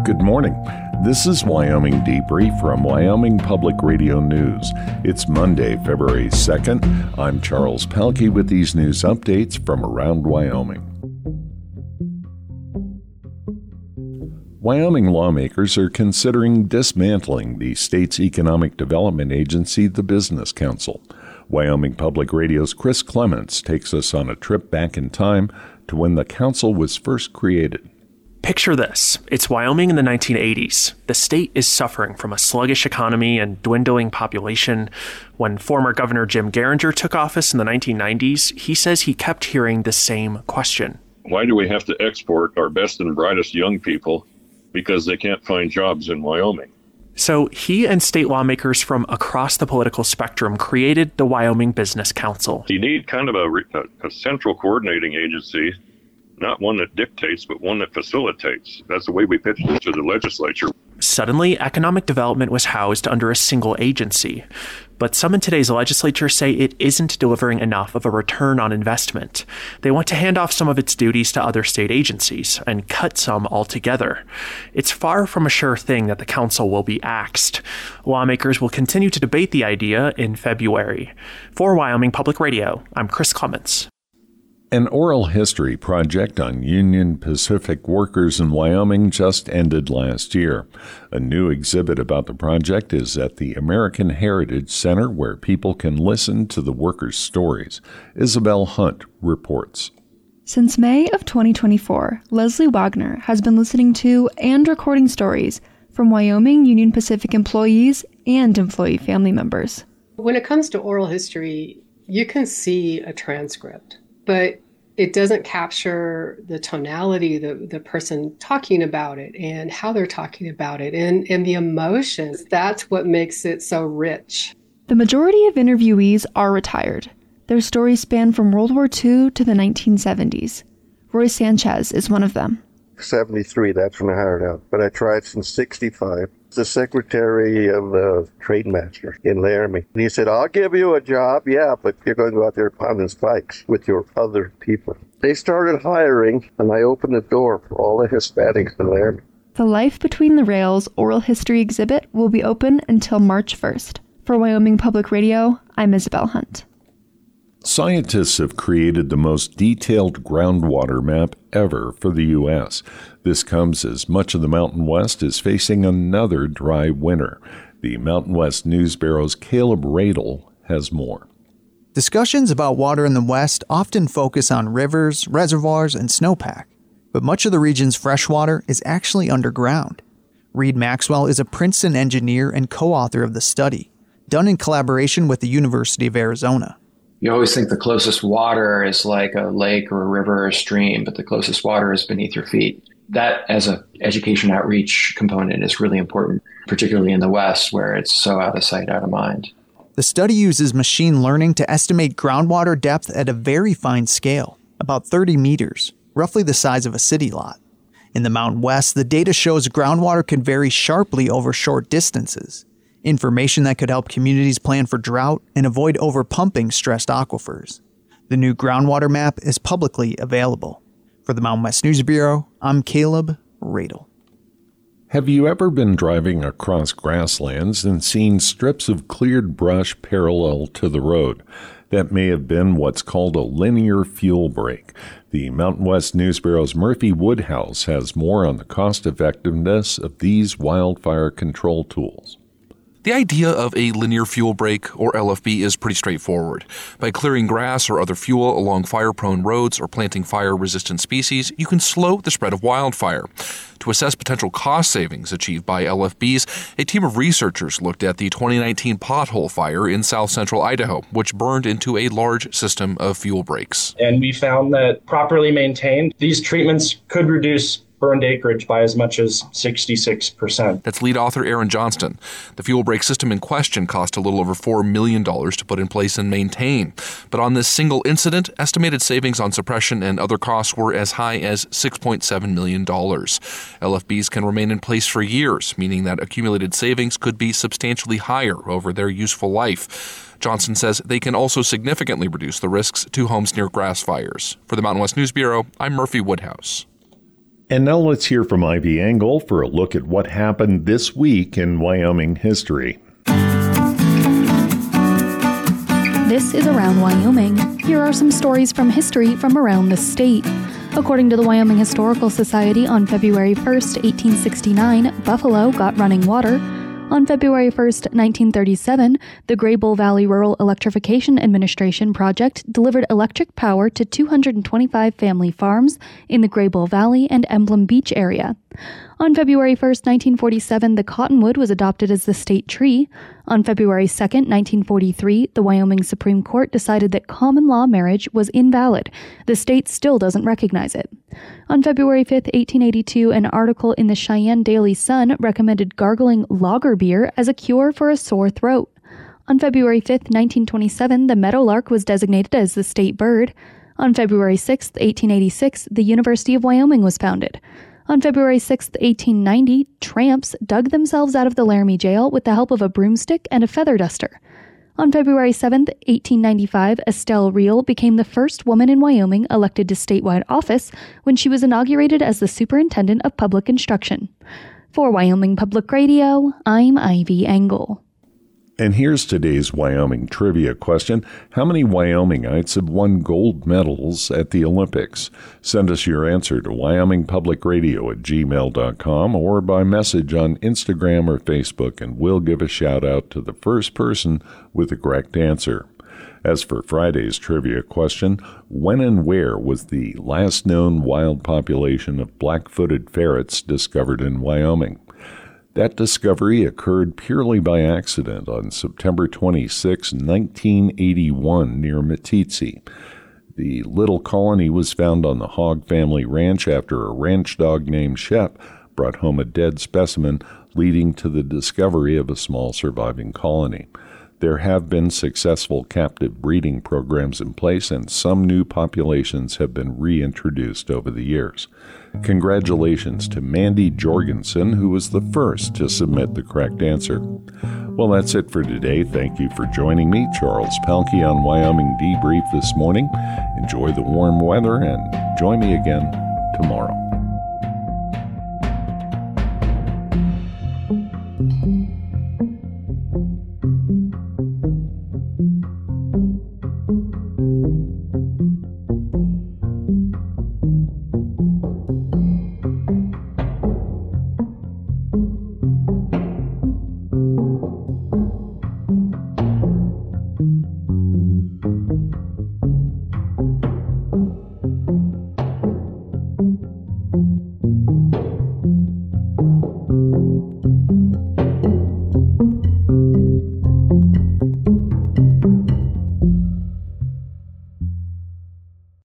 Good morning. This is Wyoming Debrief from Wyoming Public Radio News. It's Monday, February 2nd. I'm Charles Pelkey with these news updates from around Wyoming. Wyoming lawmakers are considering dismantling the state's economic development agency, the Business Council. Wyoming Public Radio's Chris Clements takes us on a trip back in time to when the council was first created. Picture this. It's Wyoming in the 1980s. The state is suffering from a sluggish economy and dwindling population. When former Governor Jim Geringer took office in the 1990s, he says he kept hearing the same question. Why do we have to export our best and brightest young people because they can't find jobs in Wyoming? So he and state lawmakers from across the political spectrum created the Wyoming Business Council. You need kind of a central coordinating agency, not one that dictates, but one that facilitates. That's the way we pitched it to the legislature. Suddenly, economic development was housed under a single agency. But some in today's legislature say it isn't delivering enough of a return on investment. They want to hand off some of its duties to other state agencies and cut some altogether. It's far from a sure thing that the council will be axed. Lawmakers will continue to debate the idea in February. For Wyoming Public Radio, I'm Chris Clements. An oral history project on Union Pacific workers in Wyoming just ended last year. A new exhibit about the project is at the American Heritage Center, where people can listen to the workers' stories. Isabel Hunt reports. Since May of 2024, Leslie Wagner has been listening to and recording stories from Wyoming Union Pacific employees and employee family members. When it comes to oral history, you can see a transcript, but it doesn't capture the tonality, the person talking about it and how they're talking about it and the emotions. That's what makes it so rich. The majority of interviewees are retired. Their stories span from World War II to the 1970s. Roy Sanchez is one of them. 73, that's when I hired out. But I tried since 65. The secretary of the trade master in Laramie. And he said, I'll give you a job, yeah, but you're going to go out there pounding spikes with your other people. They started hiring, and I opened the door for all the Hispanics in Laramie. The Life Between the Rails oral history exhibit will be open until March 1st. For Wyoming Public Radio, I'm Isabel Hunt. Scientists have created the most detailed groundwater map ever for the U.S. This comes as much of the Mountain West is facing another dry winter. The Mountain West News Bureau's Caleb Radel has more. Discussions about water in the West often focus on rivers, reservoirs, and snowpack, but much of the region's freshwater is actually underground. Reed Maxwell is a Princeton engineer and co-author of the study, done in collaboration with the University of Arizona. You always think the closest water is like a lake or a river or a stream, but the closest water is beneath your feet. That, as an education outreach component, is really important, particularly in the West, where it's so out of sight, out of mind. The study uses machine learning to estimate groundwater depth at a very fine scale, about 30 meters, roughly the size of a city lot. In the Mountain West, the data shows groundwater can vary sharply over short distances, information that could help communities plan for drought and avoid overpumping stressed aquifers. The new groundwater map is publicly available. For the Mountain West News Bureau, I'm Caleb Radel. Have you ever been driving across grasslands and seen strips of cleared brush parallel to the road? That may have been what's called a linear fuel break. The Mountain West News Bureau's Murphy Woodhouse has more on the cost-effectiveness of these wildfire control tools. The idea of a linear fuel break, or LFB, is pretty straightforward. By clearing grass or other fuel along fire-prone roads or planting fire-resistant species, you can slow the spread of wildfire. To assess potential cost savings achieved by LFBs, a team of researchers looked at the 2019 pothole fire in south-central Idaho, which burned into a large system of fuel breaks. And we found that properly maintained, these treatments could reduce burned acreage by as much as 66%. That's lead author Aaron Johnston. The fuel break system in question cost a little over $4 million to put in place and maintain. But on this single incident, estimated savings on suppression and other costs were as high as $6.7 million. LFBs can remain in place for years, meaning that accumulated savings could be substantially higher over their useful life. Johnson says they can also significantly reduce the risks to homes near grass fires. For the Mountain West News Bureau, I'm Murphy Woodhouse. And now let's hear from Ivy Engel for a look at what happened this week in Wyoming history. This is Around Wyoming. Here are some stories from history from around the state. According to the Wyoming Historical Society, on February 1st, 1869, Buffalo got running water. On February 1st, 1937, the Graybull Valley Rural Electrification Administration project delivered electric power to 225 family farms in the Graybull Valley and Emblem Beach area. On February 1st, 1947, the cottonwood was adopted as the state tree. On February 2nd, 1943, the Wyoming Supreme Court decided that common law marriage was invalid. The state still doesn't recognize it. On February 5th, 1882, an article in the Cheyenne Daily Sun recommended gargling lager beer as a cure for a sore throat. On February 5th, 1927, the meadowlark was designated as the state bird. On February 6th, 1886, the University of Wyoming was founded. On February 6, 1890, tramps dug themselves out of the Laramie jail with the help of a broomstick and a feather duster. On February 7, 1895, Estelle Reel became the first woman in Wyoming elected to statewide office when she was inaugurated as the Superintendent of Public Instruction. For Wyoming Public Radio, I'm Ivy Engel. And here's today's Wyoming trivia question. How many Wyomingites have won gold medals at the Olympics? Send us your answer to wyomingpublicradio@gmail.com or by message on Instagram or Facebook, and we'll give a shout out to the first person with the correct answer. As for Friday's trivia question, when and where was the last known wild population of black-footed ferrets discovered in Wyoming? That discovery occurred purely by accident on September 26, 1981, near Meeteetse. The little colony was found on the Hogg family ranch after a ranch dog named Shep brought home a dead specimen, leading to the discovery of a small surviving colony. There have been successful captive breeding programs in place, and some new populations have been reintroduced over the years. Congratulations to Mandy Jorgensen, who was the first to submit the correct answer. Well, that's it for today. Thank you for joining me, Charles Pelkey, on Wyoming Debrief this morning. Enjoy the warm weather and join me again tomorrow.